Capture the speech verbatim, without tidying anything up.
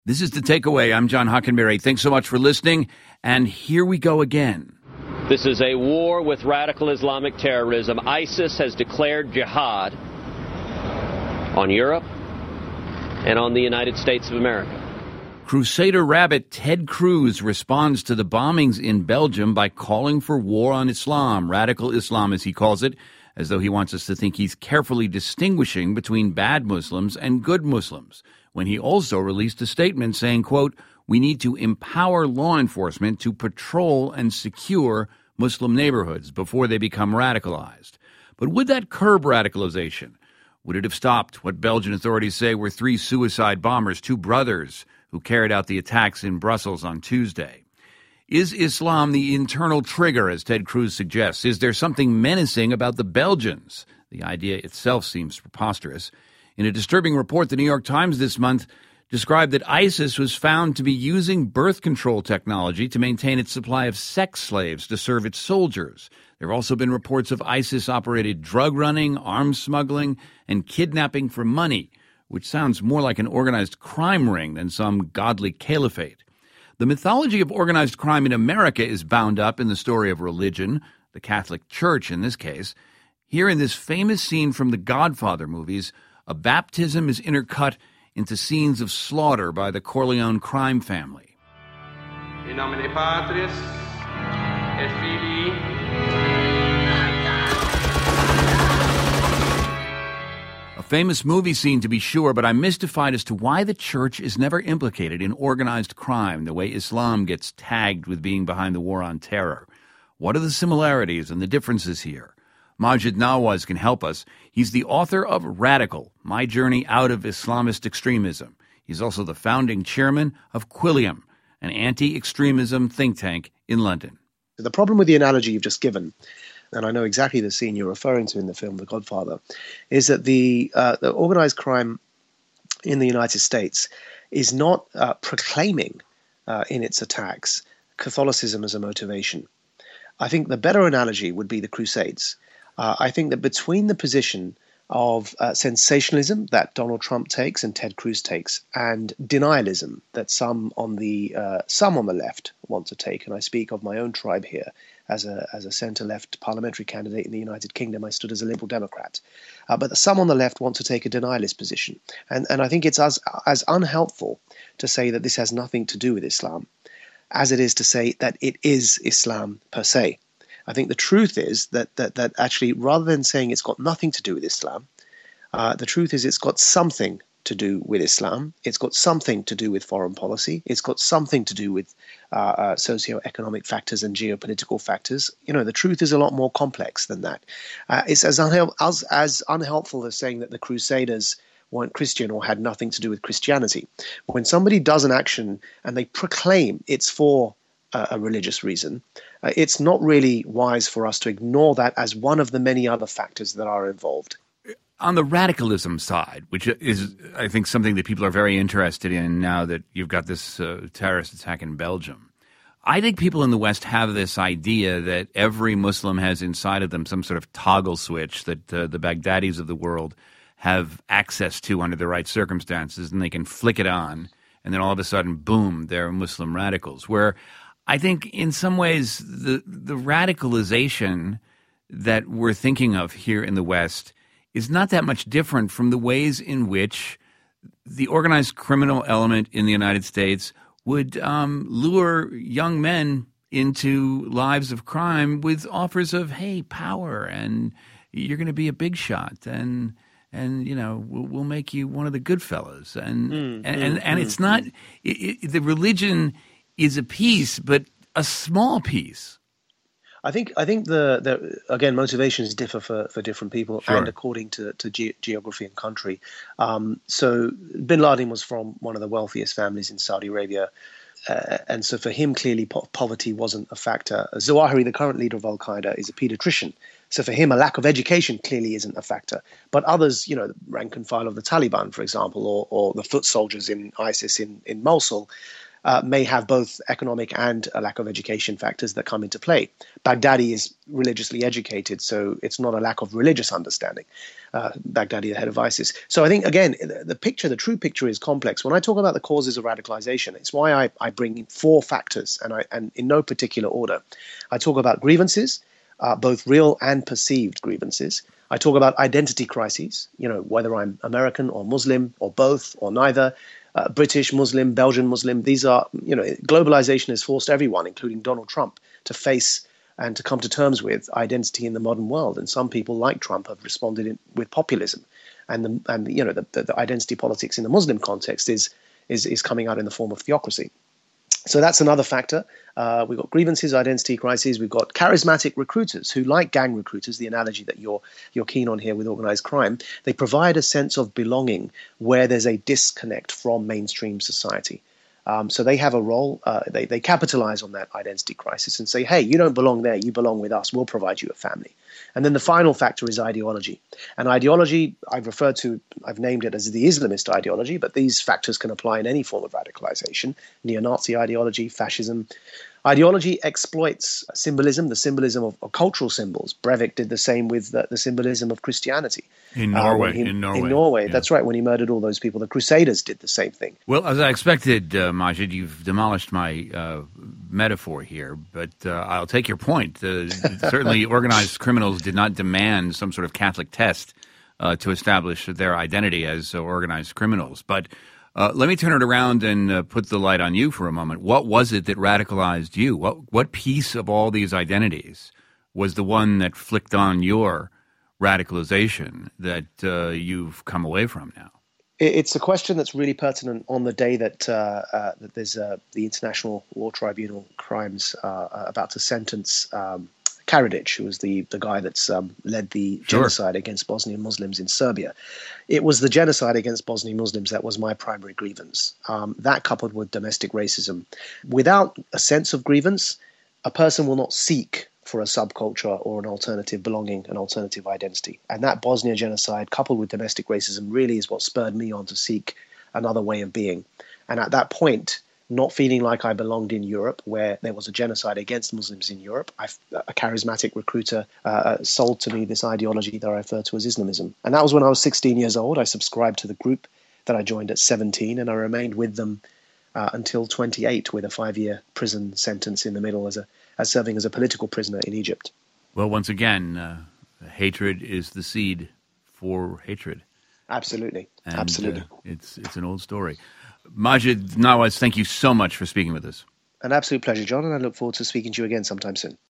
This is The Takeaway. I'm John Hockenberry. Thanks so much for listening. And here we go again. This is a war with radical Islamic terrorism. ISIS has declared jihad on Europe and on the United States of America. Crusader rabbit Ted Cruz responds to the bombings in Belgium by calling for war on Islam, radical Islam as he calls it, as though he wants us to think he's carefully distinguishing between bad Muslims and good Muslims, when he also released a statement saying, quote, "We need to empower law enforcement to patrol and secure Muslim neighborhoods before they become radicalized." But would that curb radicalization? Would it have stopped what Belgian authorities say were three suicide bombers, two brothers, who carried out the attacks in Brussels on Tuesday? Is Islam the internal trigger, as Ted Cruz suggests? Is there something menacing about the Belgians? The idea itself seems preposterous. In a disturbing report, the New York Times this month described that ISIS was found to be using birth control technology to maintain its supply of sex slaves to serve its soldiers. There have also been reports of ISIS-operated drug running, arms smuggling, and kidnapping for money, which sounds more like an organized crime ring than some godly caliphate. The mythology of organized crime in America is bound up in the story of religion, the Catholic Church in this case. Here in this famous scene from the Godfather movies, a baptism is intercut into scenes of slaughter by the Corleone crime family. In nomine Patris et Filii. A famous movie scene to be sure, but I'm mystified as to why the church is never implicated in organized crime, the way Islam gets tagged with being behind the war on terror. What are the similarities and the differences here? Maajid Nawaz can help us. He's the author of Radical, My Journey Out of Islamist Extremism. He's also the founding chairman of Quilliam, an anti-extremism think tank in London. The problem with the analogy you've just given, and I know exactly the scene you're referring to in the film The Godfather, is that the, uh, the organized crime in the United States is not uh, proclaiming uh, in its attacks Catholicism as a motivation. I think the better analogy would be the Crusades. Uh, I think that between the position of uh, sensationalism that Donald Trump takes and Ted Cruz takes, and denialism that some on the uh, some on the left want to take, and I speak of my own tribe here as a as a centre-left parliamentary candidate in the United Kingdom, I stood as a Liberal Democrat, uh, but some on the left want to take a denialist position, and and I think it's as as unhelpful to say that this has nothing to do with Islam, as it is to say that it is Islam per se. I think the truth is that that that actually, rather than saying it's got nothing to do with Islam, uh, the truth is it's got something to do with Islam. It's got something to do with foreign policy. It's got something to do with uh, uh, socio-economic factors and geopolitical factors. You know, the truth is a lot more complex than that. Uh, it's as, unhel- as, as unhelpful as saying that the Crusaders weren't Christian or had nothing to do with Christianity. When somebody does an action and they proclaim it's for uh, a religious reason, uh, it's not really wise for us to ignore that as one of the many other factors that are involved. On the radicalism side, which is, I think, something that people are very interested in now that you've got this uh, terrorist attack in Belgium, I think people in the West have this idea that every Muslim has inside of them some sort of toggle switch that uh, the Baghdadis of the world have access to under the right circumstances, and they can flick it on, and then all of a sudden, boom, they're Muslim radicals. Where I think in some ways the the radicalization that we're thinking of here in the West is not that much different from the ways in which the organized criminal element in the United States would um, lure young men into lives of crime with offers of, hey, power, and you're going to be a big shot, and and you know we'll, we'll make you one of the good fellas, and mm, and, mm, and and mm, it's not it, it, the religion is a piece, but a small piece. I think I think the, the again motivations differ for, for different people, sure, and according to to ge- geography and country. Um, so Bin Laden was from one of the wealthiest families in Saudi Arabia, uh, and so for him clearly po- poverty wasn't a factor. Zawahiri, the current leader of Al Qaeda, is a pediatrician, so for him a lack of education clearly isn't a factor. But others, you know, the rank and file of the Taliban, for example, or or the foot soldiers in ISIS in in Mosul, uh, may have both economic and a lack of education factors that come into play. Baghdadi is religiously educated, so it's not a lack of religious understanding. Uh, Baghdadi, the head of ISIS. So I think, again, the, the picture, the true picture is complex. When I talk about the causes of radicalization, it's why I, I bring in four factors, and, I, and in no particular order. I talk about grievances, uh, both real and perceived grievances. I talk about identity crises, you know, whether I'm American or Muslim or both or neither, uh, British Muslim, Belgian Muslim. These are, you know, globalization has forced everyone, including Donald Trump, to face and to come to terms with identity in the modern world. And some people, like Trump, have responded in, with populism. And, the, and you know, the, the, the identity politics in the Muslim context is, is, is coming out in the form of theocracy. So that's another factor. Uh, we've got grievances, identity crises. We've got charismatic recruiters who, like gang recruiters, the analogy that you're you're keen on here with organized crime, they provide a sense of belonging where there's a disconnect from mainstream society. Um, so they have a role. Uh, they they capitalize on that identity crisis and say, "Hey, you don't belong there. You belong with us. We'll provide you a family." And then the final factor is ideology. And ideology, I've referred to, I've named it as the Islamist ideology, but these factors can apply in any form of radicalization: neo-Nazi ideology, fascism. Ideology exploits symbolism, the symbolism of, of cultural symbols. Breivik did the same with the, the symbolism of Christianity. In Norway. Uh, he, in Norway. In Norway, yeah. That's right, when he murdered all those people. The Crusaders did the same thing. Well, as I expected, uh, Maajid, you've demolished my uh, metaphor here, but uh, I'll take your point. Uh, certainly organized criminals did not demand some sort of Catholic test uh, to establish their identity as uh, organized criminals. But Uh, let me turn it around and uh, put the light on you for a moment. What was it that radicalized you? What what piece of all these identities was the one that flicked on your radicalization that uh, you've come away from now? It's a question that's really pertinent on the day that uh, uh, that there's uh, the International Law Tribunal crimes uh, about to sentence um, Karadzic, who was the, the guy that's um, led the Sure. genocide against Bosnian Muslims in Serbia. It was the genocide against Bosnian Muslims that was my primary grievance. Um, that coupled with domestic racism. Without a sense of grievance, a person will not seek for a subculture or an alternative belonging, an alternative identity. And that Bosnia genocide coupled with domestic racism really is what spurred me on to seek another way of being. And at that point, not feeling like I belonged in Europe, where there was a genocide against Muslims in Europe, I, a charismatic recruiter uh, sold to me this ideology that I refer to as Islamism. And that was when I was sixteen years old. I subscribed to the group that I joined at seventeen, and I remained with them uh, until twenty-eight, with a five-year prison sentence in the middle as a as serving as a political prisoner in Egypt. Well, once again, uh, hatred is the seed for hatred. Absolutely. And, Absolutely. Uh, it's it's an old story. Maajid Nawaz, thank you so much for speaking with us. An absolute pleasure, John, and I look forward to speaking to you again sometime soon.